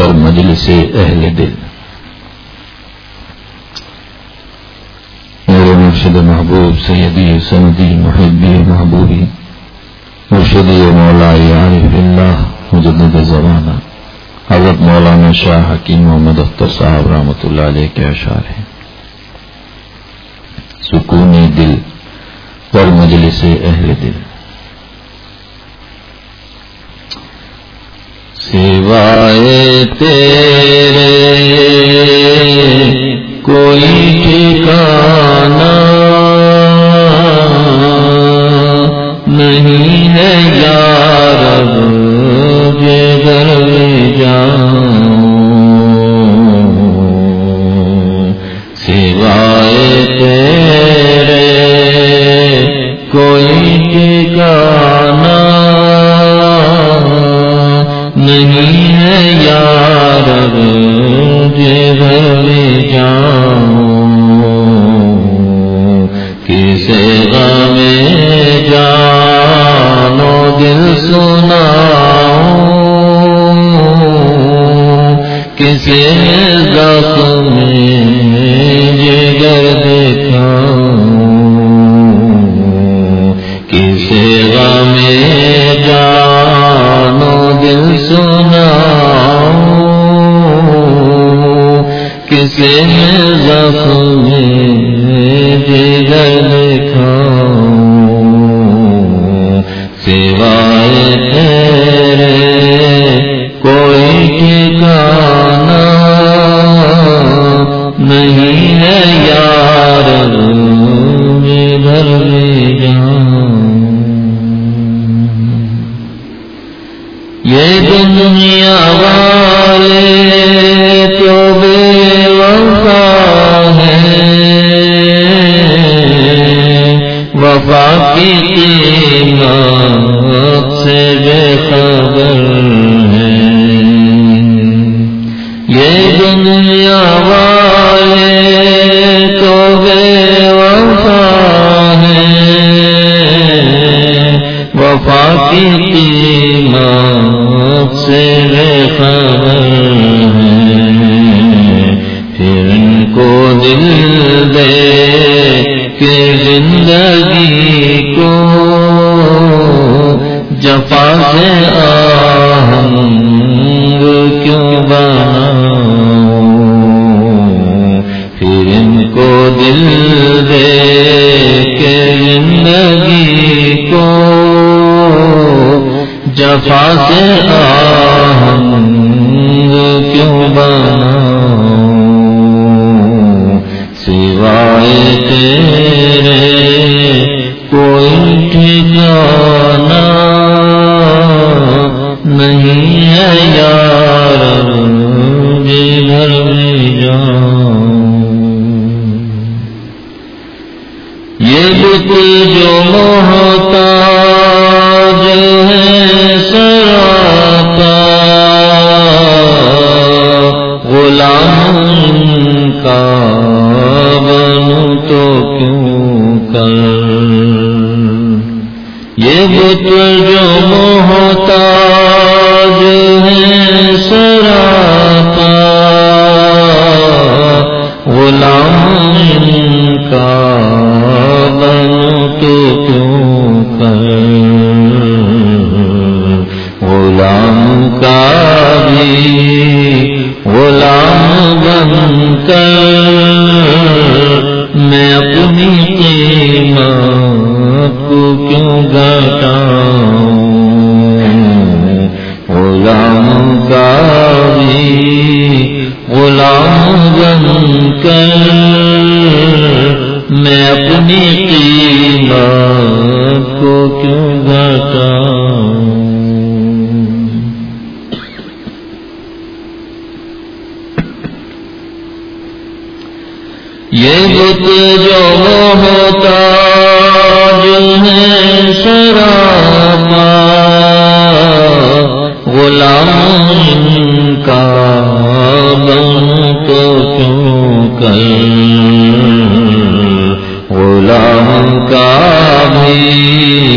در مجلس اہل دل. میرے مرشد محبوب سیدی سندی محبی محبوبی مرشدی مولائی عارف اللہ مجدد زمانہ حضرت مولانا شاہ حکیم محمد اختر صاحب رحمۃ اللہ علیہ کے اشعار ہیں. سکون دل در مجلس اہل دل. سوائے تیرے کوئی ٹھکانہ نہیں ہے یا رب جگر میں جاؤں. سوائے تیرے کوئی ٹھکانہ نہیں ہے یا رب جگر میں جاؤں. کسے غم جان و دل سناؤں, کسے زخم جگر دکھاؤں. کسے غم جان و دل سناؤں, کسے زخم جگر دکھاؤں. سوائے تیرے کوئی ٹھکانہ نہیں ہے یار جدھر بھی جاؤں. یہ دنیا والے تو بے وفا ہیں, وفا کی قیمت سے بے خبر ہیں. یہ دنیا والے تو بے وفا ہیں, وفا کی قیمت سے بے خبر ہیں. پھر ان کو دل دے کہ زندگی کو جفا سے آہنگ کیوں بناؤں. پھر ان کو دل دے کہ زندگی کو جفا سے آہنگ کیوں بناؤں. سوائے تیرے کوئی ٹھکانہ نہیں ہے یار جدھر بھی جاؤں. یہ بت جو محتاج ہے سراپا, غلام کا بنوں تو کیوں کر. یہ بت جو محتاج ہے سراپا, غلام کا بنوں تو کیوں کر. غلام کا بھی غلام بن کر میں اپنی قیمت کو کیوں گھٹاؤں. غلام کا بھی غلام بن کر میں اپنی قیمت کو کیوں گھٹاؤں. یہ بت جو محتاج ہے سراپا, غلام کا بنوں تو کیوں کر. غلام کا بھی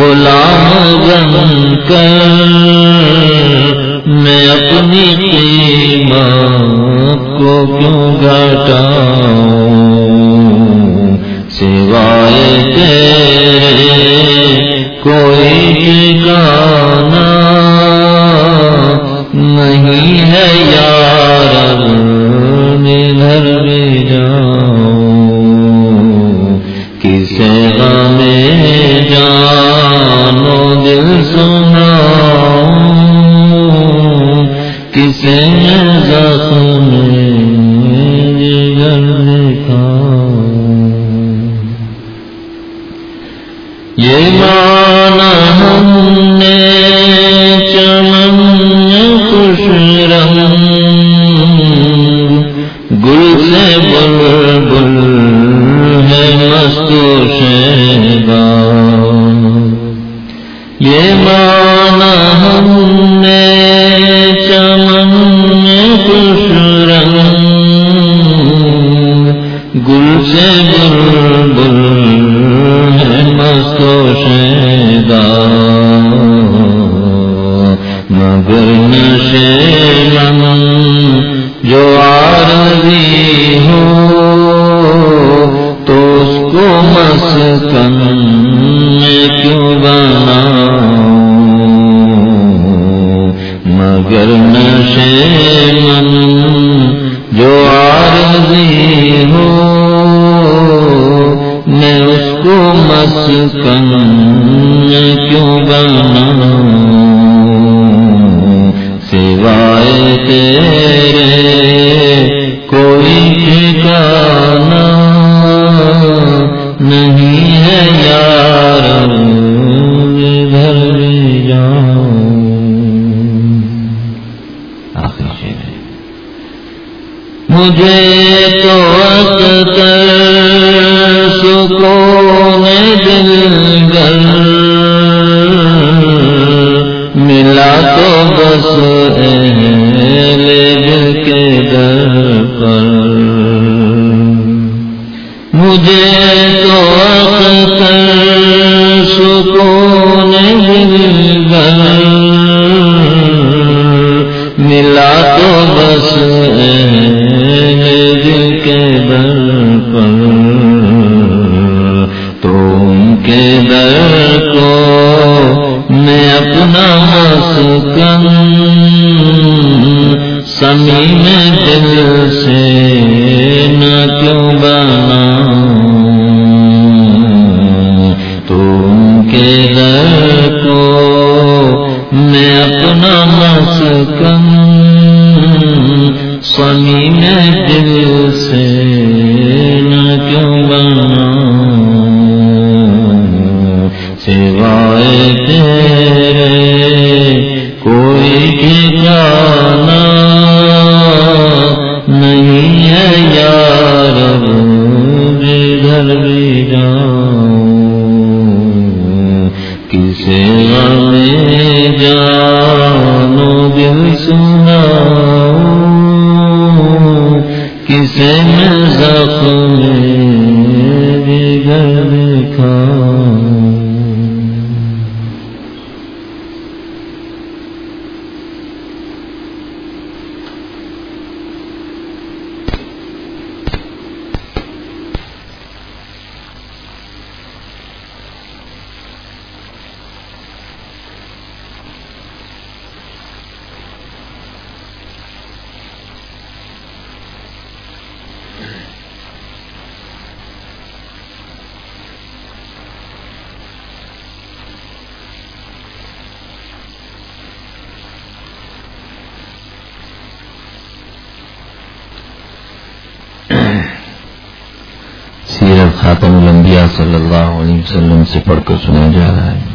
غلام بن کر میں اپنی بات کو کیوں گھٹاؤں، سوائے تیرے کوئی ٹھکانہ نہیں ہے یار، ادھر بھی جاؤں کسے غم جان و دل سناؤں، کسے زخم جگر دکھاؤں۔ یہ مانا ہم نے چمن خوش رنگ گل سے بلبل ہے مست و شیداں، یہ مانا ہم نے چمن خوش رنگ گل سے بلبل ہے مست و شیداں، مگر نشے من جو عارضی ہو تو اس کو مسکن میں کیوں بناؤں، مگر نشے من جو عارضی ہو میں اس کو مسکن میں کیوں بناؤں، سوائے تیرے کوئی ٹھکانہ نہیں ہے یار، ادھر بھی جاؤں۔ آخری شعر ہے، مجھے تو اکثر سکون دل گر ملا تو بس اہل دل کے در پر، مجھے تو اکثر سکون دل گر ملا تو بس اہل دل کے در پر، تو ان کے در کو میں اپنا مسکن صمیم دل سے نہ کیوں بناؤں، تو ان کے در کو میں اپنا مسکن صمیم دل سے نہ کیوں بناؤں، سوائے تیرے کوئی ٹھکانہ نہیں ہے یار، جدھر بھی جاؤں کسے غم جان و دل سناؤں، کسے میں زخم جگر دکھاؤں۔ سیرت خاتم الانبیاء صلی اللہ علیہ وسلم سے پڑھ کر سنا جا رہا ہے۔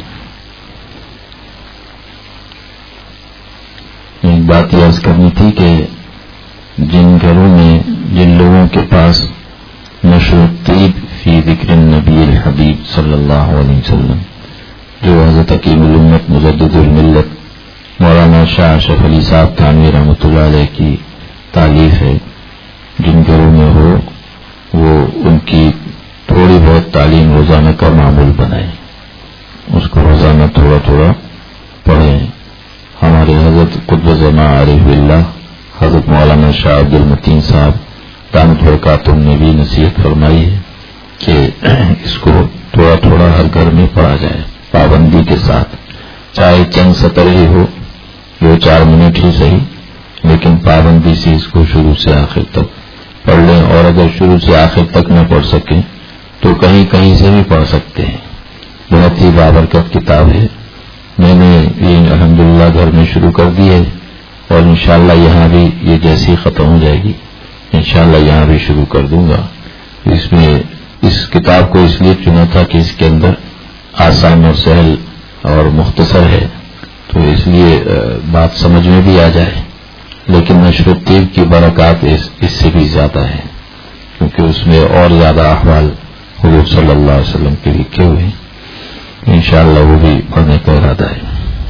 ایک بات یہ عرض کرنی تھی کہ جن گھروں میں جن لوگوں کے پاس مشہور طیب فی ذکر النبی الحبیب صلی اللہ علیہ وسلم، جو حضرت حکیم الامت مجدد الملت مولانا شاہ اشرف علی صاحب تھانوی رحمۃ اللہ علیہ کی تالیف ہے، جن گھروں میں ہو وہ ان کی تھوڑی بہت تعلیم روزانہ کا معمول بنائیں، اس کو روزانہ تھوڑا تھوڑا پڑھیں۔ ہمارے حضرت قطب زمان عارف اللہ حضرت مولانا شاہ عبد المتین صاحب دامت برکاتہم نے بھی نصیحت فرمائی ہے کہ اس کو تھوڑا تھوڑا ہر گھر میں پڑھا جائے پابندی کے ساتھ، چاہے چند سطر ہی ہو، 2-4 منٹ ہی صحیح، لیکن پابندی سے اس کو شروع سے آخر تک پڑھ لیں، اور اگر شروع سے آخر تک نہ پڑھ سکیں تو کہیں کہیں سے بھی پڑھ سکتے ہیں۔ بہت ہی بابرکت کتاب ہے، میں نے یہ الحمدللہ گھر میں شروع کر دی ہے، اور انشاءاللہ یہاں بھی یہ جیسی ختم ہو جائے گی انشاءاللہ یہاں بھی شروع کر دوں گا۔ اس میں اس کتاب کو اس لیے چنا تھا کہ اس کے اندر آسان اور سہل اور مختصر ہے، تو اس لیے بات سمجھ میں بھی آ جائے، لیکن نشر الطیب کی برکات اس سے بھی زیادہ ہے، کیونکہ اس میں اور زیادہ احوال حضور صلی اللہ علیہ وسلم کے لکھے ہوئے ہیں۔ انشاءاللہ وہ بھی پڑھنے کا ارادہ ہے۔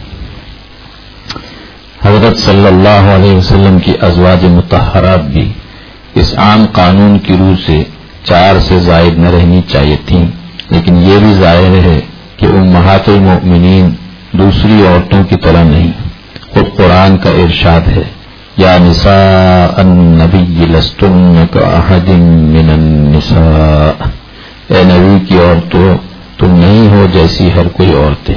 حضرت صلی اللہ علیہ وسلم کی ازواج مطہرات بھی اس عام قانون کی روح سے 4 سے زائد نہ رہنی چاہیے تھیں، لیکن یہ بھی ظاہر ہے کہ امہات المؤمنین دوسری عورتوں کی طرح نہیں۔ خود قرآن کا ارشاد ہے، یا نساء النبی لستن کاحد من النساء، اے نبی کی عورتوں تم نہیں ہو جیسی ہر کوئی عورتیں۔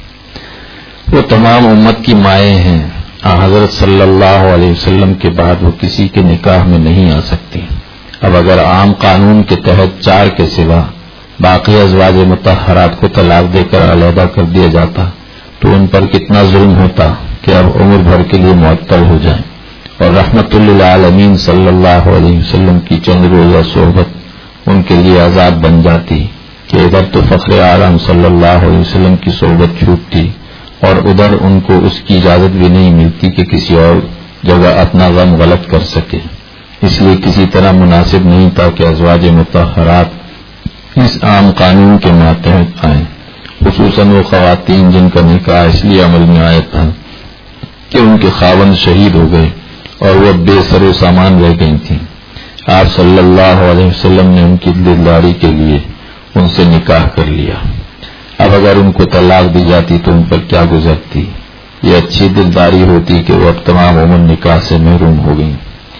وہ تمام امت کی مائیں ہیں، حضرت صلی اللہ علیہ وسلم کے بعد وہ کسی کے نکاح میں نہیں آ سکتی۔ اب اگر عام قانون کے تحت 4 کے سوا باقی ازواج مطہرات کو طلاق دے کر علیحدہ کر دیا جاتا تو ان پر کتنا ظلم ہوتا کہ اب عمر بھر کے لیے معطل ہو جائیں، اور رحمت للعالمین صلی اللہ علیہ وسلم کی چند روزہ صحبت ان کے لیے عذاب بن جاتی کہ ادھر تو فخر اعظم صلی اللہ علیہ وسلم کی صحبت چھوٹتی اور ادھر ان کو اس کی اجازت بھی نہیں ملتی کہ کسی اور جگہ اپنا غم غلط کر سکے۔ اس لیے کسی طرح مناسب نہیں تھا کہ ازواج مطہرات اس عام قانون کے ماتحت آئیں، خصوصاً وہ خواتین جن کا نکاح اس لیے عمل میں آیا تھا کہ ان کے خاوند شہید ہو گئے اور وہ بے سر و سامان رہ گئی تھیں۔ آپ صلی اللہ علیہ وسلم نے ان کی دلداری کے لیے ان سے نکاح کر لیا۔ اب اگر ان کو طلاق دی جاتی تو ان پر کیا گزرتی؟ یہ اچھی دلداری ہوتی کہ وہ اب تمام عمر نکاح سے محروم ہو گئیں۔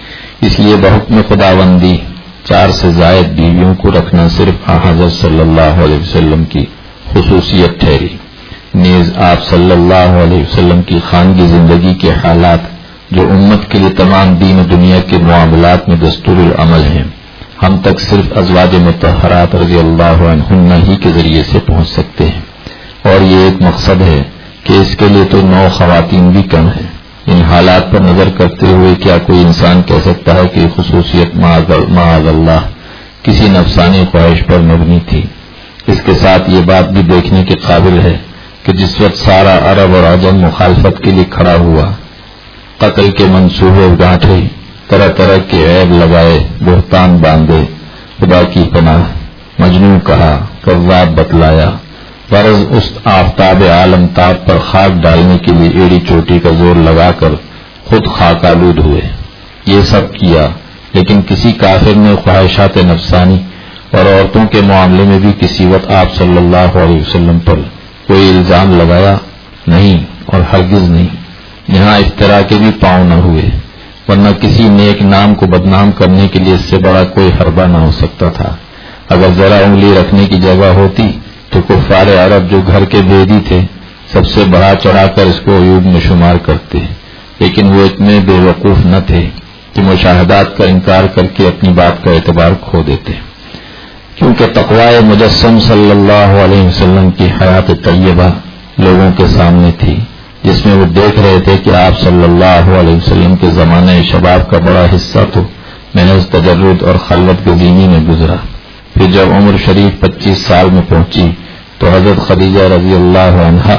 اس لیے بحکم خداوندی 4 سے زائد بیویوں کو رکھنا صرف حضرت صلی اللہ علیہ وسلم کی خصوصیت ٹھہری۔ نیز آپ صلی اللہ علیہ وسلم کی خانگی زندگی کے حالات جو امت کے لیے تمام دین و دنیا کے معاملات میں دستور العمل ہیں، ہم تک صرف ازواج مطہرات رضی اللہ عنہن ہی کے ذریعے سے پہنچ سکتے ہیں، اور یہ ایک مقصد ہے کہ اس کے لیے تو 9 خواتین بھی کم ہیں۔ ان حالات پر نظر کرتے ہوئے کیا کوئی انسان کہہ سکتا ہے کہ خصوصیت معاذ اللہ کسی نفسانی خواہش پر مبنی تھی؟ اس کے ساتھ یہ بات بھی دیکھنے کے قابل ہے کہ جس وقت سارا عرب اور عجم مخالفت کے لیے کھڑا ہوا، قتل کے منصوبے گانٹھے، طرح طرح کے عیب لگائے، بہتان باندھے، خدا کی پناہ، مجنون کہا، کذاب بتلایا، غرض اس آفتاب عالم تاب پر خاک ڈالنے کے لیے ایڑی چوٹی کا زور لگا کر خود خاک آلود ہوئے۔ یہ سب کیا، لیکن کسی کافر نے خواہشات نفسانی اور عورتوں کے معاملے میں بھی کسی وقت آپ صلی اللہ علیہ وسلم پر کوئی الزام لگایا نہیں، اور ہرگز نہیں۔ یہاں افتراء کے بھی پاؤں نہ ہوئے، ورنہ کسی نیک نام کو بدنام کرنے کے لیے اس سے بڑا کوئی حربہ نہ ہو سکتا تھا۔ اگر ذرا انگلی رکھنے کی جگہ ہوتی تو کفار عرب جو گھر کے بیدی تھے سب سے بڑھا چڑھا کر اس کو عیوب میں شمار کرتے، لیکن وہ اتنے بے وقوف نہ تھے کہ مشاہدات کا انکار کر کے اپنی بات کا اعتبار کھو دیتے، کیونکہ تقوی مجسم صلی اللہ علیہ وسلم کی حیات طیبہ لوگوں کے سامنے تھی، جس میں وہ دیکھ رہے تھے کہ آپ صلی اللہ علیہ وسلم کے زمانے شباب کا بڑا حصہ تو محض تجرد اور خلوت گزینی میں گزرا۔ پھر جب عمر شریف 25 سال میں پہنچی تو حضرت خدیجہ رضی اللہ عنہا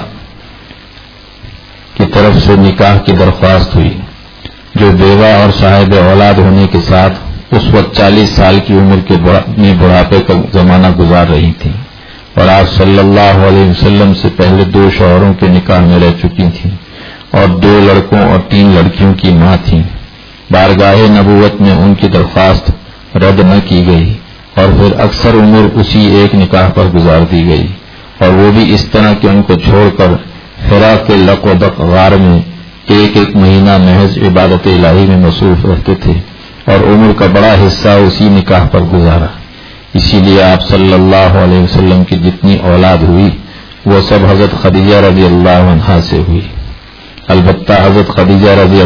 کی طرف سے نکاح کی درخواست ہوئی، جو بیوہ اور صاحب اولاد ہونے کے ساتھ اس وقت 40 سال کی عمر کے بڑھاپے کا زمانہ گزار رہی تھی، اور آپ صلی اللہ علیہ وسلم سے پہلے 2 شوہروں کے نکاح میں رہ چکی تھیں اور 2 لڑکوں اور 3 لڑکیوں کی ماں تھیں۔ بارگاہ نبوت میں ان کی درخواست رد نہ کی گئی، اور پھر اکثر عمر اسی ایک نکاح پر گزار دی گئی، اور وہ بھی اس طرح کہ ان کو چھوڑ کر حرا کے لق و دق غار میں ایک ایک مہینہ محض عبادت الہی میں مصروف رہتے تھے اور عمر کا بڑا حصہ اسی نکاح پر گزارا. اسی لیے آپ صلی اللہ علیہ وسلم کی جتنی اولاد ہوئی وہ سب حضرت خدیجہ رضی اللہ عنہا سے ہوئی. البتہ حضرت خدیجہ رضی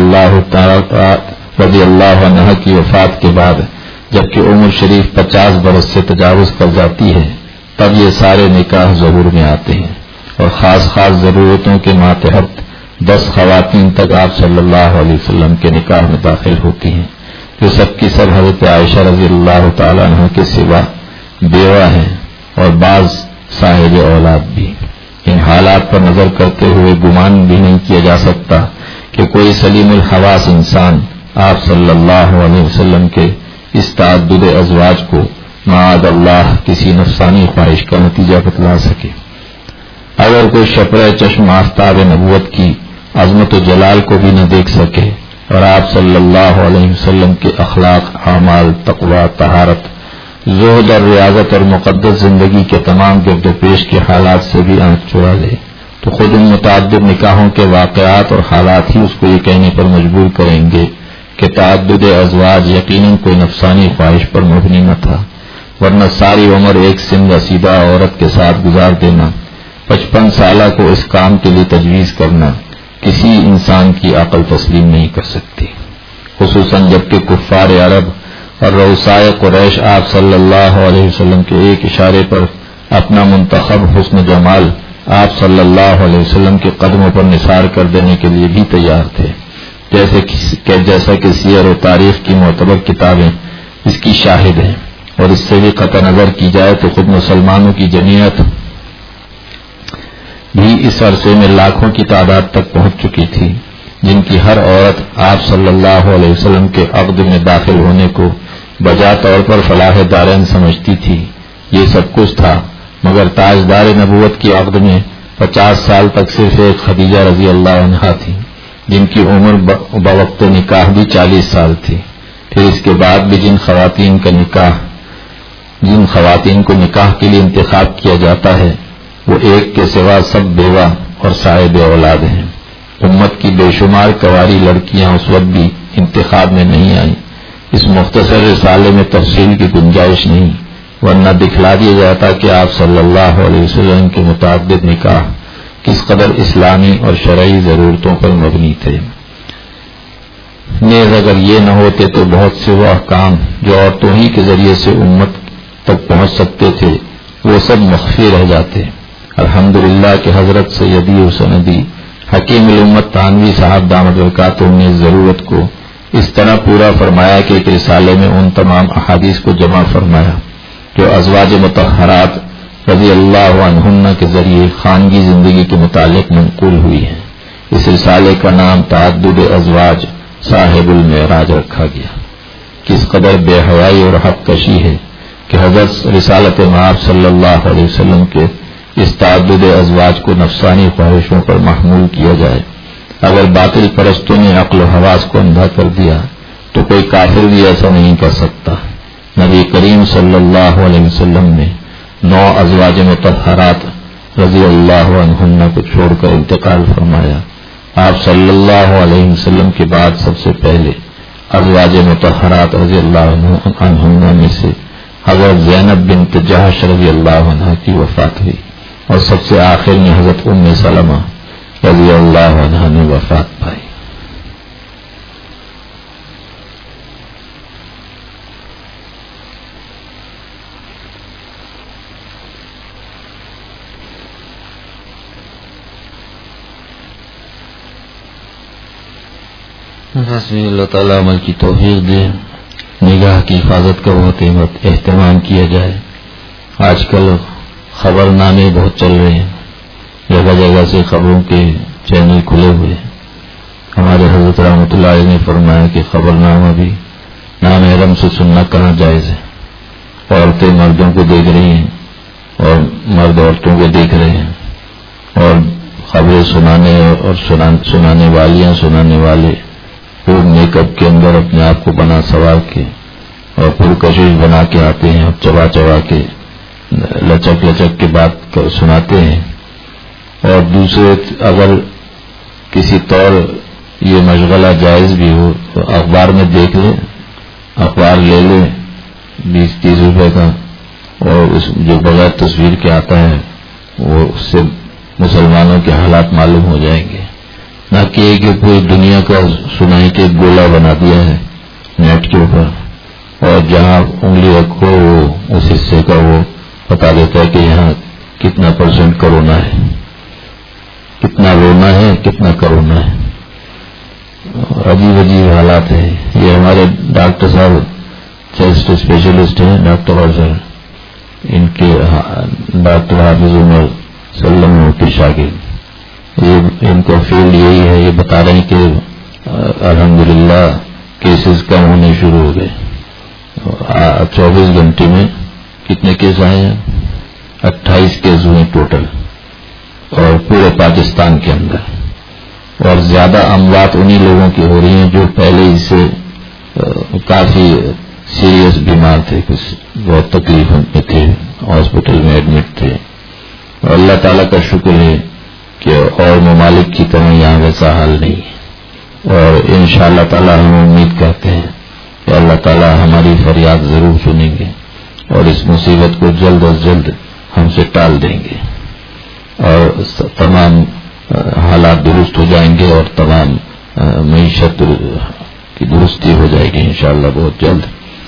اللہ عنہا کی وفات کے بعد جبکہ عمر شریف 50 برس سے تجاوز کر جاتی ہے تب یہ سارے نکاح ظہور میں آتے ہیں اور خاص ضرورتوں کے ماتحت 10 خواتین تک آپ صلی اللہ علیہ وسلم کے نکاح میں داخل ہوتی ہیں جو سب کی سب حضرت عائشہ رضی اللہ تعالیٰ عنہ کے سوا بیوہ ہیں اور بعض صاحب اولاد بھی. ان حالات پر نظر کرتے ہوئے گمان بھی نہیں کیا جا سکتا کہ کوئی سلیم الحواس انسان آپ صلی اللہ علیہ وسلم کے اس تعدد ازواج کو معاذ اللہ کسی نفسانی خواہش کا نتیجہ بتلا سکے. اگر کوئی شپرہ چشم آفتاب نبوت کی عظمت و جلال کو بھی نہ دیکھ سکے اور آپ صلی اللہ علیہ وسلم کے اخلاق، اعمال، تقوی، طہارت، زہد اور ریاضت اور مقدس زندگی کے تمام گرد و پیش کے حالات سے بھی آنکھ چرا لے تو خود ان متعدد نکاحوں کے واقعات اور حالات ہی اس کو یہ کہنے پر مجبور کریں گے کہ تعدد ازواج یقیناً کوئی نفسانی خواہش پر مبنی نہ تھا، ورنہ ساری عمر ایک سن رسیدہ عورت کے ساتھ گزار دینا، 55 سالہ کو اس کام کے لیے تجویز کرنا کسی انسان کی عقل تسلیم نہیں کر سکتی. خصوصاً جبکہ کفار عرب اور رؤسائے قریش آپ صلی اللہ علیہ وسلم کے ایک اشارے پر اپنا منتخب حسن جمال آپ صلی اللہ علیہ وسلم کے قدموں پر نثار کر دینے کے لیے بھی تیار تھے، جیسا کہ سیر و تاریخ کی معتبر کتابیں اس کی شاہد ہیں. اور اس سے بھی قطع نظر کی جائے تو خود مسلمانوں کی جمعیت بھی اس عرصے میں لاکھوں کی تعداد تک پہنچ چکی تھی، جن کی ہر عورت آپ صلی اللہ علیہ وسلم کے عقد میں داخل ہونے کو بجا طور پر فلاح دارین سمجھتی تھی. یہ سب کچھ تھا مگر تاجدار نبوت کی عقد میں 50 سال تک صرف ایک خدیجہ رضی اللہ عنہا تھی جن کی عمر بوقت نکاح بھی 40 سال تھی. پھر اس کے بعد بھی جن خواتین کو نکاح کے لیے انتخاب کیا جاتا ہے وہ ایک کے سوا سب بیوہ اور صاحب اولاد ہیں. امت کی بے شمار کواری لڑکیاں اس وقت بھی انتخاب میں نہیں آئیں. اس مختصر رسالے میں تفصیل کی گنجائش نہیں، ورنہ دکھلا دیا جاتا کہ آپ صلی اللہ علیہ وسلم کے متعدد نکاح کس قدر اسلامی اور شرعی ضرورتوں پر مبنی تھے. نیز اگر یہ نہ ہوتے تو بہت سے وہ احکام جو عورتوں ہی کے ذریعے سے امت تک پہنچ سکتے تھے وہ سب مخفی رہ جاتے. الحمدللہ کہ حضرت سیدی و سندی حکیم الامت تھانوی صاحب دامت برکاتہ نے ضرورت کو اس طرح پورا فرمایا کہ ایک رسالے میں ان تمام احادیث کو جمع فرمایا جو ازواج مطہرات رضی اللہ عنہن کے ذریعے خانگی زندگی کے متعلق منقول ہوئی ہیں. اس رسالے کا نام تعدد ازواج صاحب المعراج رکھا گیا. کس قدر بے حیائی اور حق کشی ہے کہ حضرت رسالت مآب صلی اللہ علیہ وسلم کے اس تعدد ازواج کو نفسانی خواہشوں پر محمول کیا جائے. اگر باطل پرستوں نے عقل و حواس کو اندھا کر دیا تو کوئی کافر بھی ایسا نہیں کر سکتا. نبی کریم صلی اللہ علیہ وسلم نے 9 ازواج مطہرات رضی اللہ عنہن کو چھوڑ کر انتقال فرمایا. آپ صلی اللہ علیہ وسلم کے بعد سب سے پہلے ازواج مطہرات رضی اللہ عنہن میں سے حضرت زینب بنت جحش رضی اللہ عنہا کی وفات ہوئی اور سب سے آخر میں حضرت ام سلمہ رضی اللہ عنہا نے وفات پائی. اللہ تعالیٰ عمل کی توفیق دے. نگاہ کی حفاظت کا بہت اہتمام کیا جائے. آج کل خبر نامے بہت چل رہے ہیں، جگہ جگہ سے خبروں کے چینل کھلے ہوئے ہیں. ہمارے حضرت رحمۃ اللہ علیہ نے فرمایا کہ خبر نامہ بھی نامحرم سے سننا کہاں جائز ہے. عورتیں مردوں کو دیکھ رہی ہیں اور مرد عورتوں کو دیکھ رہے ہیں اور خبریں سنانے اور سنانے والیاں سنانے والے پور میک اپ کے اندر اپنے آپ کو بنا سوار کے اور پرکشش بنا کے آتے ہیں اور چبا چبا کے لچک لچک کے بات سناتے ہیں. اور دوسرے اگر کسی طور یہ مشغلہ جائز بھی ہو تو اخبار میں دیکھ لیں، اخبار لے لیں 20-30 روپے کا، اور اس جو بغیر تصویر کے آتا ہے وہ اس سے مسلمانوں کے حالات معلوم ہو جائیں گے، نہ کہ پوری دنیا کا سنائی کے گولا بنا دیا ہے نیٹ کے اوپر، اور جہاں انگلی رکھو وہ اس حصے کا وہ بتا دیتا ہے کہ یہاں کتنا % کرونا ہے، کتنا رونا ہے، کتنا کرونا ہے۔ عجیب عجیب حالات ہیں۔ یہ ہمارے ڈاکٹر صاحب چیسٹ اسپیشلسٹ ہیں، ڈاکٹر افضل، ان کے ڈاکٹر حافظ عمر سلم کے شاگرد، ان کا فیلڈ یہی ہے۔ یہ بتا رہے ہیں کہ الحمدللہ کیسز کم ہونے شروع ہو گئے۔ 24 گھنٹے میں کتنے کیس آئے ہیں؟ 28 کیس ہوئے ٹوٹل، اور پورے پاکستان کے اندر، اور زیادہ اموات انہی لوگوں کی ہو رہی ہیں جو پہلے ہی سے کافی سیریس بیمار تھے، کچھ بہت تکلیف میں تھے، ہاسپٹل میں ایڈمٹ تھے۔ اور اللہ تعالیٰ کا شکر ہے کہ اور ممالک کی طرح یہاں ویسا حال نہیں ہے، اور انشاءاللہ تعالیٰ ہم امید کرتے ہیں کہ اللہ تعالیٰ ہماری فریاد ضرور سنیں گے اور اس مصیبت کو جلد از جلد ہم سے ٹال دیں گے، اور تمام حالات درست ہو جائیں گے، اور تمام معیشت کی درستی ہو جائے گی انشاءاللہ بہت جلد۔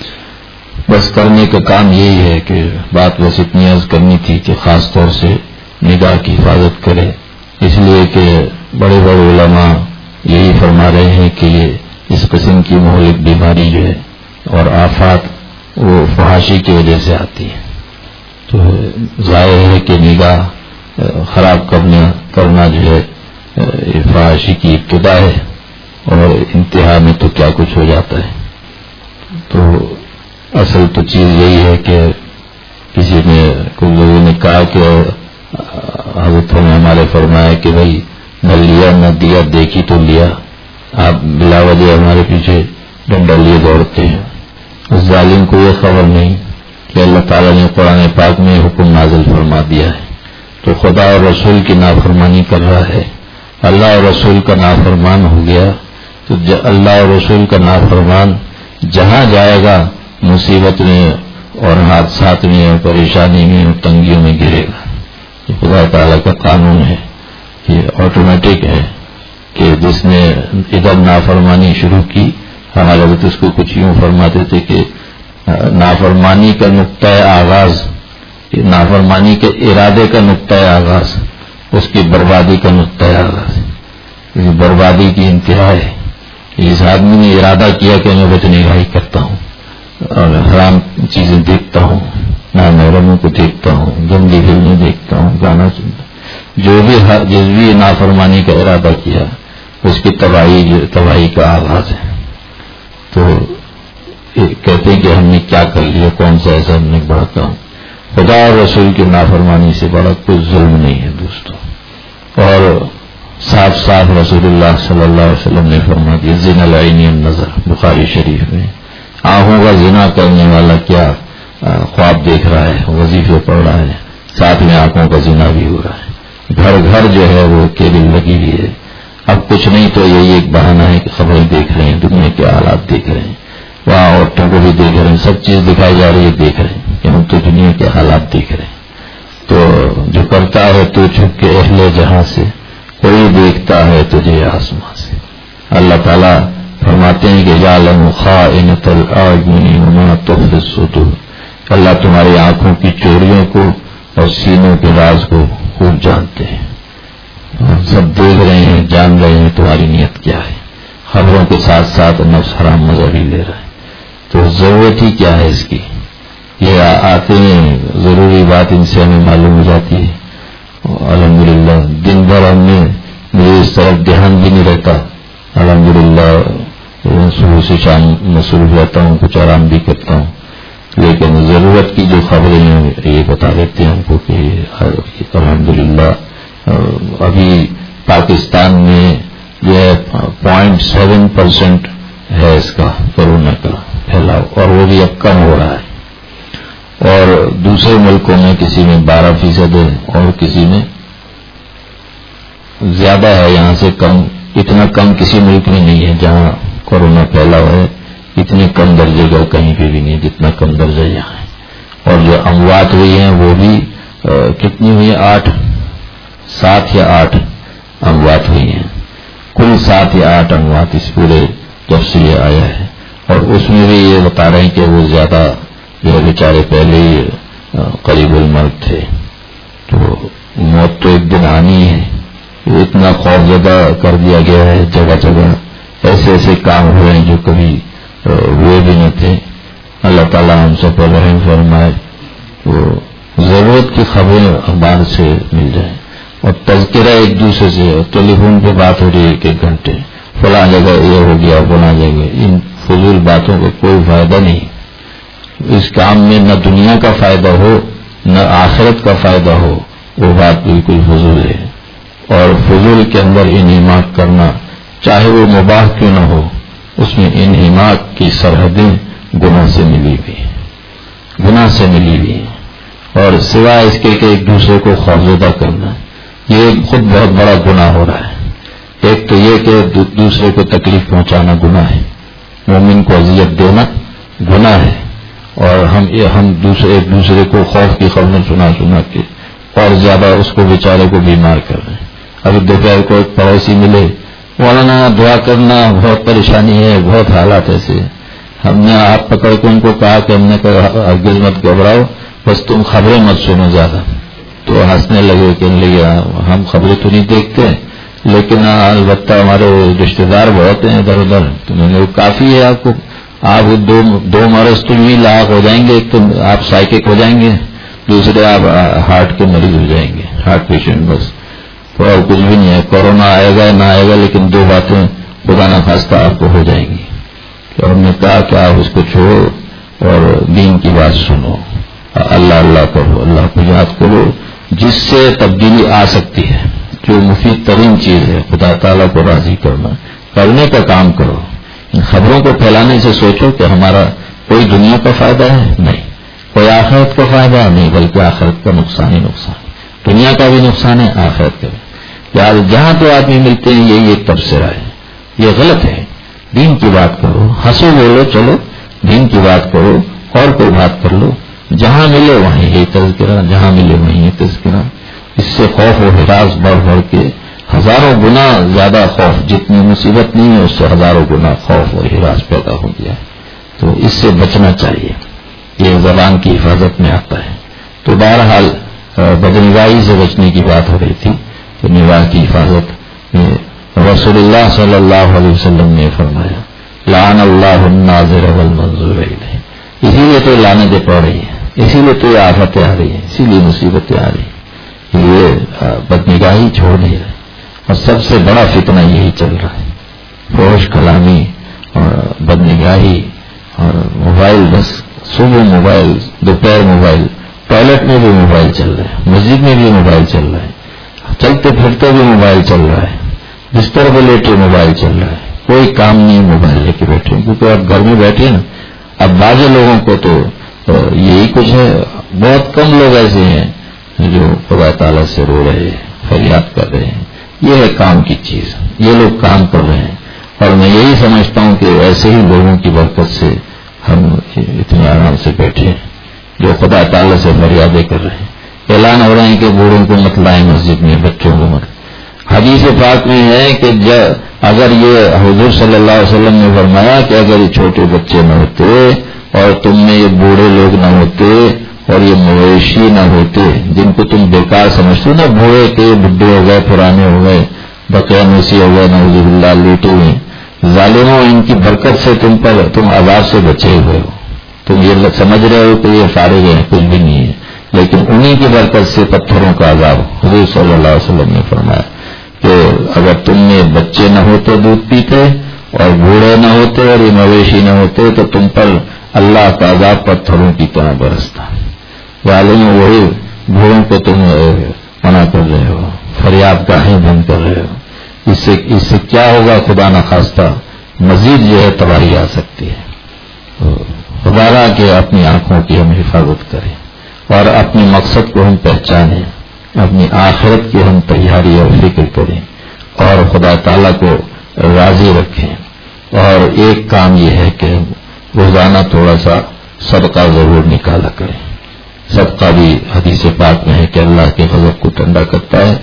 بس کرنے کا کام یہی ہے کہ بات بس اتنی عرض کرنی تھی کہ خاص طور سے نگاہ کی حفاظت کرے، اس لیے کہ بڑے بڑے علماء یہی فرما رہے ہیں کہ یہ اس قسم کی مہلک بیماری جو ہے اور آفات وہ فحاشی کی وجہ سے آتی ہے، تو ظاہر ہے کہ نگاہ خراب کرنا جو ہے فحاشی کی ابتدا ہے، اور انتہا میں تو کیا کچھ ہو جاتا ہے۔ تو اصل تو چیز یہی ہے کہ کسی نے کچھ لوگوں نے کہا کہ حضرت نے ہمارے فرمایا کہ بھائی نہ لیا نہ دیا، دیکھی تو لیا، آپ بلا وجہ ہمارے پیچھے ڈنڈا لیے دوڑتے ہیں۔ اس ظالم کو یہ خبر نہیں کہ اللہ تعالیٰ نے قرآن پاک میں حکم نازل فرما دیا ہے، تو خدا اور رسول کی نافرمانی کر رہا ہے، اللہ اور رسول کا نافرمان ہو گیا، تو اللہ اور رسول کا نافرمان جہاں جائے گا مصیبت میں اور حادثات میں اور پریشانی میں اور تنگیوں میں گرے گا۔ یہ خدا تعالیٰ کا قانون ہے، یہ آٹومیٹک ہے کہ جس نے ادھر نافرمانی شروع کی، ہمارے حضرت اس کو کچھ یوں فرماتے تھے کہ نافرمانی کا نقطۂ آغاز، نافرمانی کے ارادے کا نقطۂ آغاز اس کی بربادی کا نقطۂ آغاز، بربادی کی انتہا ہے۔ اس آدمی نے ارادہ کیا کہ میں بد نگاہی کرتا ہوں اور حرام چیزیں دیکھتا ہوں، نامحرموں کو دیکھتا ہوں، گندی فلمیں دیکھتا ہوں، گانا سنتا ہوں، جس بھی نافرمانی کا ارادہ کیا اس کی تباہی کا آغاز ہے۔ تو کہتے ہیں کہ ہم نے کیا کر لیا، کون سا ایسا ہم نے بڑا کام؟ خدا اور رسول کی نافرمانی سے بڑا کوئی ظلم نہیں ہے دوستوں، اور صاف صاف رسول اللہ صلی اللہ علیہ وسلم نے فرما دیا، زنا العین النظر، بخاری شریف میں، آنکھوں کا زنا کرنے والا کیا خواب دیکھ رہا ہے، وظیفے پڑھ رہا ہے، ساتھ میں آنکھوں کا زنا بھی ہو رہا ہے، گھر گھر جو ہے وہ کیبل لگی ہوئی ہے۔ اب کچھ نہیں تو یہی ایک بہانہ ہے کہ خبریں دیکھ رہے ہیں، دنیا کے حالات دیکھ رہے ہیں، وہاں عورتوں کو بھی دیکھ رہے ہیں، سب چیز دکھائی جا رہی ہے، دیکھ رہے ہیں کہ ہم تو دنیا کے حالات دیکھ رہے ہیں۔ تو جو کرتا ہے تو چھپ کے اہل جہاں سے، کوئی دیکھتا ہے تجھے آسمان سے۔ اللہ تعالیٰ فرماتے ہیں کہ یعلم خائنۃ الاعین وما تخفی الصدور، اللہ تمہاری آنکھوں کی چوریوں کو اور سینوں کے راز کو خوب جانتے ہیں، سب دیکھ رہے ہیں، جان رہے ہیں تمہاری نیت کیا ہے، خبروں کے ساتھ ساتھ نفس حرام مزہ بھی لے رہا ہے۔ تو ضرورت ہی کیا ہے اس کی؟ یہ آتے ہیں، ضروری بات ان سے ہمیں معلوم ہو جاتی ہے۔ الحمدللہ دن بھر ہم نے مجھے اس طرف دھیان بھی نہیں رہتا، الحمدللہ صبح سے شام مصروف رہتا ہوں، کچھ آرام بھی کرتا ہوں، لیکن ضرورت کی جو خبریں ہیں یہ بتا دیتے ہیں ہم کو کہ الحمدللہ ابھی پاکستان میں جو ہے 0.7% ہے اس کا کورونا کا پھیلاؤ، اور وہ بھی اب کم ہو رہا ہے، اور دوسرے ملکوں میں کسی میں 12% ہے اور کسی میں زیادہ ہے، یہاں سے کم اتنا کم کسی ملک میں نہیں ہے جہاں کورونا پھیلا ہوا ہے، اتنے کم درجے کا کہیں پہ بھی نہیں ہے جتنا کم درجہ یہاں ہے۔ اور جو اموات ہوئی ہیں وہ بھی کتنی ہوئی ہیں؟ 7 یا 8 اموات ہوئی ہیں، کل 7 یا 8 اموات اس پورے جب سے یہ آیا ہے۔ اور اس میں بھی یہ بتا رہے ہیں کہ وہ زیادہ جو بیچارے پہلے ہی قریب الموت تھے، تو موت تو ایک دن آنی ہے۔ اتنا خوف زدہ کر دیا گیا ہے، جگہ جگہ ایسے ایسے کام ہوئے ہیں جو کبھی ہوئے بھی نہ تھے۔ اللہ تعالیٰ ہم سب پر رحم فرمائے، وہ ضرورت کی خبریں اخبار سے مل جائیں، اور تذکرہ ایک دوسرے سے، ٹیلی فون پہ بات ہو رہی ہے 1 گھنٹے، فلاں جگہ یہ ہو گیا فلاں جگہ، ان فضول باتوں کا کوئی فائدہ نہیں۔ اس کام میں نہ دنیا کا فائدہ ہو نہ آخرت کا فائدہ ہو، وہ بات بالکل فضول ہے۔ اور فضول کے اندر انہماک کرنا، چاہے وہ مباح کیوں نہ ہو، اس میں انہماک کی سرحدیں گناہ سے ملی ہوئی ہیں، گناہ سے ملی ہوئی ہیں۔ اور سوائے اس کے کہ ایک دوسرے کو خوفزدہ کرنا، یہ خود بہت بڑا گناہ ہو رہا ہے۔ ایک تو یہ کہ دوسرے کو تکلیف پہنچانا گناہ ہے، مومن کو اذیت دینا گناہ ہے، اور ہم ایک دوسرے کو خوف کی خبریں سنا کے اور زیادہ اس کو بیچارے کو بیمار کر رہے ہیں۔ ابھی دوپہر کو ایک پڑوسی ملے، مولانا دعا کرنا، بہت پریشانی ہے، بہت حالات ایسے ہیں۔ ہم نے ہاتھ پکڑ کے ان کو کہا کہ ہم نے کہا ہرگز مت گھبراؤ، بس تم خبریں مت سنو زیادہ۔ تو ہنسنے لگے، کہنے لگے ہم خبریں تو نہیں دیکھتے لیکن البتہ ہمارے رشتے دار بہت ہیں ادھر ادھر۔ تو میں نے کافی ہے آپ کو، آپ دو مرض تو یوں لاحق ہو جائیں گے، ایک تو آپ سائیکک ہو جائیں گے، دوسرے آپ ہارٹ کے مریض ہو جائیں گے، ہارٹ پیشنٹ۔ بس اور کچھ بھی نہیں ہے، کورونا آئے گا نہ آئے گا، لیکن 2 باتیں خدا نہ خواستہ آپ کو ہو جائیں گی۔ تو ہم نے کہا کہ آپ اس کو چھوڑو اور دین کی بات سنو، اللہ اللہ کرو، اللہ کو یاد کرو، جس سے تبدیلی آ سکتی ہے، جو مفید ترین چیز ہے خدا تعالیٰ کو راضی کرنے کا کام کرو۔ ان خبروں کو پھیلانے سے سوچو کہ ہمارا کوئی دنیا کا فائدہ ہے نہیں، کوئی آخرت کا فائدہ نہیں، بلکہ آخرت کا نقصان ہی نقصان، دنیا کا بھی نقصان ہے آخرت کا بھی۔ یار جہاں تو آدمی ملتے ہیں یہی ایک تبصرہ ہے، یہ غلط ہے۔ دین کی بات کرو، ہنسو بولو، چلو دین کی بات کرو، اور کوئی بات کر لو، جہاں ملے وہیں یہ تذکرہ، جہاں ملے وہیں یہ تذکرہ۔ اس سے خوف و ہراس بڑھ کے ہزاروں گنا زیادہ خوف، جتنی مصیبت نہیں ہے اس سے ہزاروں گنا خوف اور ہراس پیدا ہو گیا ہے۔ تو اس سے بچنا چاہیے، یہ زبان کی حفاظت میں آتا ہے۔ تو بہرحال بدنگاہی سے بچنے کی بات ہو رہی تھی کہ نگاہ کی حفاظت میں رسول اللہ صلی اللہ علیہ وسلم نے فرمایا لعن اللہ الناظر والمنظور الیہ۔ اسی لیے تو لعنتیں پڑ رہی ہیں، اسی لیے تو یہ آفتیں آ رہی ہیں، اسی لیے مصیبتیں آ رہی ہیں، یہ بدنگاہی چھوڑ نہیں رہے۔ اور سب سے بڑا فتنہ یہی چل رہا ہے، فحش کلامی اور بدنگاہی اور موبائل، بس صبح موبائل، دوپہر موبائل، ٹوائلٹ میں بھی موبائل چل رہا ہے، مسجد میں بھی موبائل چل رہا ہے، چلتے پھرتے بھی موبائل چل رہا ہے، بستر پہ لیٹے موبائل چل رہا ہے، کوئی کام نہیں موبائل لے کے بیٹھے، کیونکہ آپ گھر میں بیٹھے نا۔ اب بعض لوگوں کو تو یہی کچھ ہے، بہت کم لوگ ایسے ہیں جو خدا تعالیٰ سے رو رہے ہیں، فریاد کر رہے ہیں، یہ ہے کام کی چیز، یہ لوگ کام کر رہے ہیں۔ اور میں یہی سمجھتا ہوں کہ ایسے ہی لوگوں کی برکت سے ہم اتنے آرام سے بیٹھے ہیں جو خدا تعالیٰ سے فریادیں کر رہے ہیں۔ اعلان ہو رہے ہیں کہ بوڑھوں کو مت لائیں مسجد میں، بچوں کو مت۔ حدیث پاک میں ہے کہ اگر یہ حضور صلی اللہ علیہ وسلم نے فرمایا کہ اگر یہ چھوٹے بچے نہ ہوتے اور تم میں یہ بوڑھے لوگ نہ ہوتے اور یہ مویشی نہ ہوتے جن کو تم بیکار سمجھتے ہو نا، بوڑھے کے بڈھے ہو گئے، پرانے ہو گئے، بقیہ نسی ہو گئے، نعوذ باللہ لیٹے ہوئے، ظالموں ان کی برکت سے تم عذاب سے بچے ہوئے ہو، تم یہ سمجھ رہے ہو کہ یہ فارغ ہیں، کچھ بھی نہیں ہے، لیکن انہی کی برکت سے پتھروں کا عذاب۔ حضور صلی اللہ علیہ وسلم نے فرمایا کہ اگر تم میں بچے نہ ہوتے دودھ پیتے اور بوڑھے نہ ہوتے اور یہ مویشی نہ ہوتے تو تم پر اللہ کا عذاب پتھروں کی طرح برستا۔ ظالموں وہی بوڑھوں کو تم منع کر رہے ہو، فریاد گاہیں بند کر رہے ہو، اس سے کیا ہوگا خدا نہ خواستہ مزید جو ہے تباہی آ سکتی ہے۔ خدا را کہ اپنی آنکھوں کی ہم حفاظت کریں اور اپنے مقصد کو ہم پہچانیں، اپنی آخرت کی ہم تیاری اور فکر کریں، اور خدا تعالیٰ کو راضی رکھیں. اور ایک کام یہ ہے کہ روزانہ تھوڑا سا صدقہ ضرور نکالا کریں. صدقہ بھی حدیث پاک میں ہے کہ اللہ کے غضب کو ٹھنڈا کرتا ہے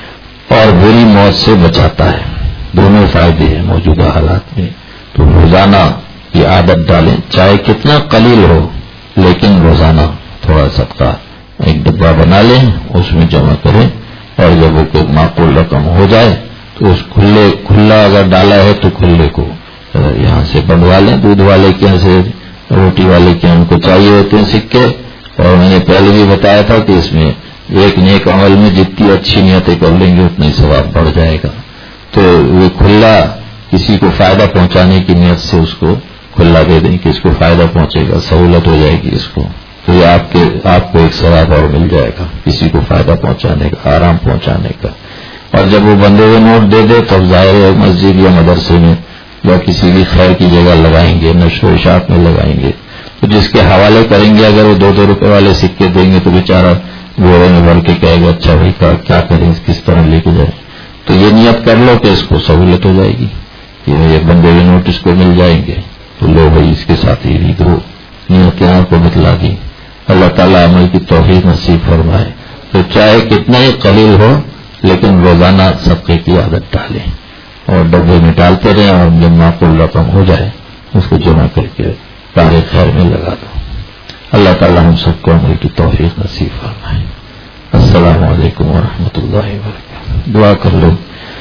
اور بری موت سے بچاتا ہے. دونوں فائدے ہیں موجودہ حالات میں. تو روزانہ یہ عادت ڈالیں، چاہے کتنا قلیل ہو لیکن روزانہ تھوڑا صدقہ ایک ڈبہ بنا لیں، اس میں جمع کریں، اور جب وہ کوئی معقول رقم ہو جائے تو اس کھلا اگر ڈالا ہے تو کھلے کو یہاں سے بنوا لیں. دودھ والے کے یہاں سے، روٹی والے کے ان کو چاہیے ہوتے ہیں سکے. اور میں نے پہلے بھی بتایا تھا کہ اس میں ایک نیک عمل میں جتنی اچھی نیتیں کر لیں گے اتنا ہی ثواب بڑھ جائے گا. تو وہ کھلا کسی کو فائدہ پہنچانے کی نیت سے اس کو کھلا دے دیں کہ اس کو فائدہ پہنچے گا، سہولت ہو جائے گی اس کو، تو یہ آپ کو ایک ثواب اور مل جائے گا کسی کو فائدہ پہنچانے کا، آرام پہنچانے کا. اور جب وہ بندے ہوئے نوٹ دے دے تب ظاہر ہے مسجد یا مدرسے میں یا کسی بھی خیر کی جگہ لگائیں گے، نشر و اشاعت میں لگائیں گے. تو جس کے حوالے کریں گے اگر وہ 2-2 روپے والے سکے دیں گے تو بیچارہ گوڑے میں بھر کے کہے گا اچھا بھائی کیا کریں، کس طرح لے کے جائیں. تو یہ نیت کر لو کہ اس کو سہولت ہو جائے گی، یہ بندے ہوئے نوٹ اس کو مل جائیں گے تو لو بھائی اس کے ساتھ ہی بھی دو. نیت یہاں کو بتلا دی. اللہ تعالیٰ عمل کی توفیق نصیب فرمائے. تو چاہے کتنا ہی قلیل ہو لیکن روزانہ صدقے کی عادت ڈالیں اور ڈبے میں ڈالتے رہیں، اور جب معقول رقم ہو جائے اس کو جمع کر کے تاریخ خیر میں لگا دو. اللہ تعالیٰ ہم سب کو عمل کی توفیق نصیب فرمائے. السلام علیکم ورحمۃ اللہ وبرکاتہ. دعا کر لو.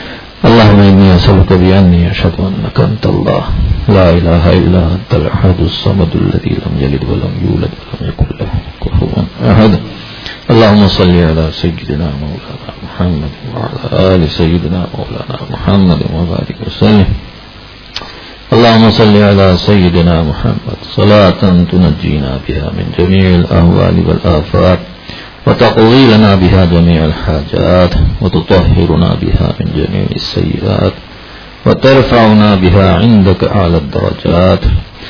اللهم إني أسألك بأني أشهد أنك أنت الله لا إله إلا أنت الأحد الصمد الذي لم يلد ولم يولد ولم يكن له كفوا أحد. اللهم صل على سيدنا مولانا محمد وعلى آل سيدنا مولانا محمد وبارك وسلم. اللهم صل على سيدنا محمد صلاة تنجينا بها من جميع الأهوال والآفات وتقضي لنا بها جميع الحاجات وتطهرنا بها من جميع السيئات وترفعنا بها عندك أعلى الدرجات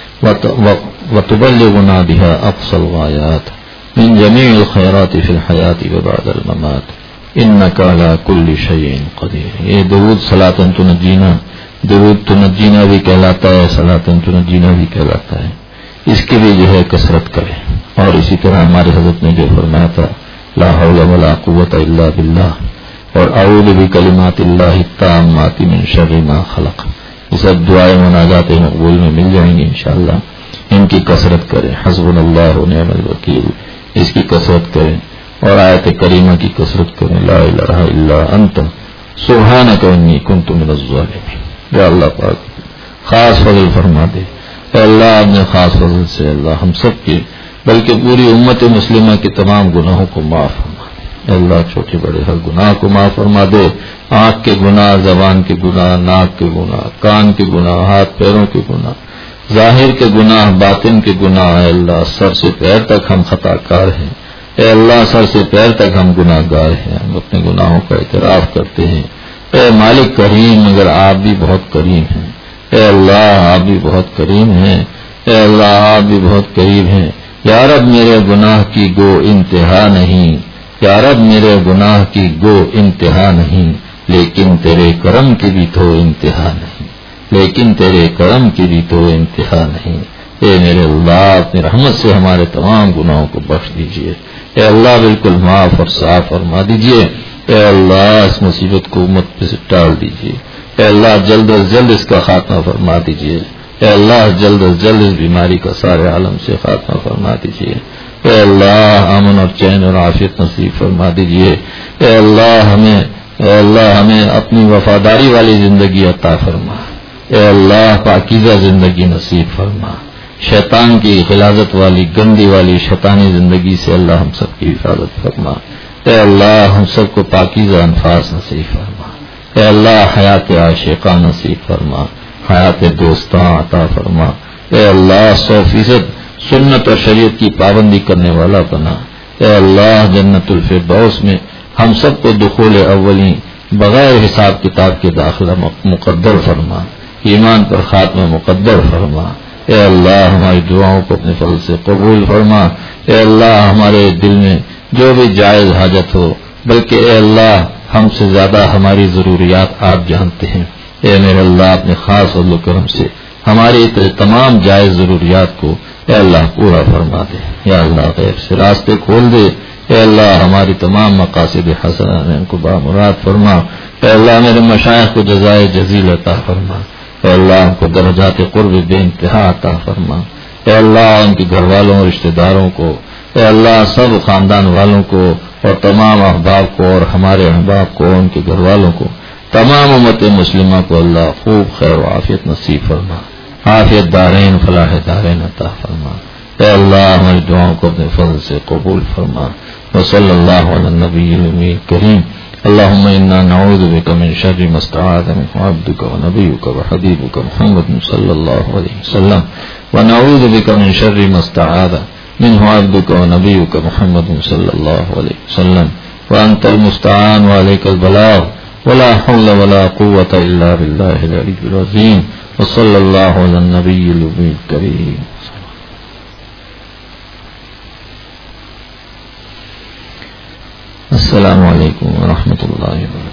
وتبلغنا بها أقصى الغايات من جميع الخيرات في الحياة وبعد الممات إنك على كل شيء قدير. یہ درود صلاة تنجینا، درود تنجینا بھی کہلاتا ہے، صلاة تنجینا بھی کہلاتا ہے. اس کی بھی جو ہے کثرت کریں. اور اسی طرح ہمارے حضرت نے جو فرمایا تھا لا حول ولا قوت الا باللہ اور اعوذ بکلمات اللہ التامات من شر ما خلق، یہ سب دعائیں مناجات مقبول میں مل جائیں گی انشاءاللہ. ان کی کثرت کریں. حسبنا اللہ ونعم الوکیل، اس کی کثرت کریں. اور آیت کریمہ کی کثرت کریں. لا الہ الا انت سبحانک انی کنت من الظالمین. یا اللہ پاک خاص فضل فرما دے. اے اللہ اپنے خاص فضل سے اللہ ہم سب کی بلکہ پوری امت مسلمہ کے تمام گناہوں کو معاف فرما دے. اے اللہ چھوٹے بڑے ہر گناہ کو معاف فرما دے. آنکھ کے گناہ، زبان کے گناہ، ناک کے گناہ، کان کے گناہ، ہاتھ پیروں کے گناہ، ظاہر کے گناہ، باطن کے گناہ. اے اللہ سر سے پیر تک ہم خطا کار ہیں. اے اللہ سر سے پیر تک ہم گناہ گار ہیں. ہم اپنے گناہوں کا اعتراف کرتے ہیں. اے مالک کریم مگر آپ بھی بہت کریم ہیں. اے اللہ آپ بھی بہت کریم ہیں. اے اللہ آپ بھی بہت قریب ہیں. یا رب میرے گناہ کی گو انتہا نہیں، یا رب میرے گناہ کی گو انتہا نہیں، لیکن تیرے کرم کی بھی تو انتہا نہیں، لیکن تیرے کرم کی بھی تو انتہا نہیں. اے میرے اللہ اپنی رحمت سے ہمارے تمام گناہوں کو بخش دیجئے. اے اللہ بالکل معاف اور صاف فرما دیجئے. اے اللہ اس مصیبت کو امت پہ سے ٹال دیجئے. اے اللہ جلد از جلد اس کا خاتمہ فرما دیجئے. اے اللہ جلد از جلد اس بیماری کا سارے عالم سے خاتمہ فرما دیجئے. اے اللہ امن اور چین اور عافیت نصیب فرما دیجئے. اے اللہ ہمیں اپنی وفاداری والی زندگی عطا فرما. اے اللہ پاکیزہ زندگی نصیب فرما. شیطان کی غلاظت والی گندی والی شیطانی زندگی سے اللہ ہم سب کی حفاظت فرما. اے اللہ ہم سب کو پاکیزہ انفاس نصیب فرما. اے اللہ حیات عاشقاں نصیب فرما، حیات دوستاں عطا فرما. اے اللہ 100% سنت اور شریعت کی پابندی کرنے والا بنا. اے اللہ جنت الفردوس میں ہم سب کو دخول اولی بغیر حساب کتاب کے داخلہ مقدر فرما. ایمان پر خاتمہ مقدر فرما. اے اللہ ہماری دعاؤں کو اپنے فضل سے قبول فرما. اے اللہ ہمارے دل میں جو بھی جائز حاجت ہو، بلکہ اے اللہ ہم سے زیادہ ہماری ضروریات آپ جانتے ہیں. اے میرے اللہ اپنے خاص فضل و کرم سے ہماری تمام جائز ضروریات کو اے اللہ پورا فرما دے. یا اللہ غیب سے راستے کھول دے. اے اللہ ہماری تمام مقاصد حسنہ میں ان کو بامراد فرما. اے اللہ میرے مشائخ کو جزائے جزیل عطا فرما. اے اللہ ان کو درجات قرب بے انتہا عطا فرما. اے اللہ ان کے گھر والوں رشتہ داروں کو اے اللہ سب خاندان والوں کو اور تمام احباب کو اور ہمارے احباب کو ان کے گھر والوں کو تمام امت مسلمہ کو اللہ خوب خیر و عافیت نصیب فرما. عافیت دارین فلاح دارین عطا فرما. اے اللہ ہماری دعاؤں کو اپنے فضل سے قبول فرما. وصلی اللہ علی النبی الامی الکریم. اللهم انا نعوذ بك من شر ما استعاذ منه عبدك ونبيك وحبيبك محمد صلى الله عليه وسلم ونعوذ بك من شر ما استعاذ منه عبدك ونبيك محمد صلى الله عليه وسلم وانت المستعان وعليك البلاغ ولا حول ولا قوة الا بالله العلي العظيم. وصلى الله على النبي الامي الكريم. السلام علیکم ورحمۃ اللہ وبرکاتہ.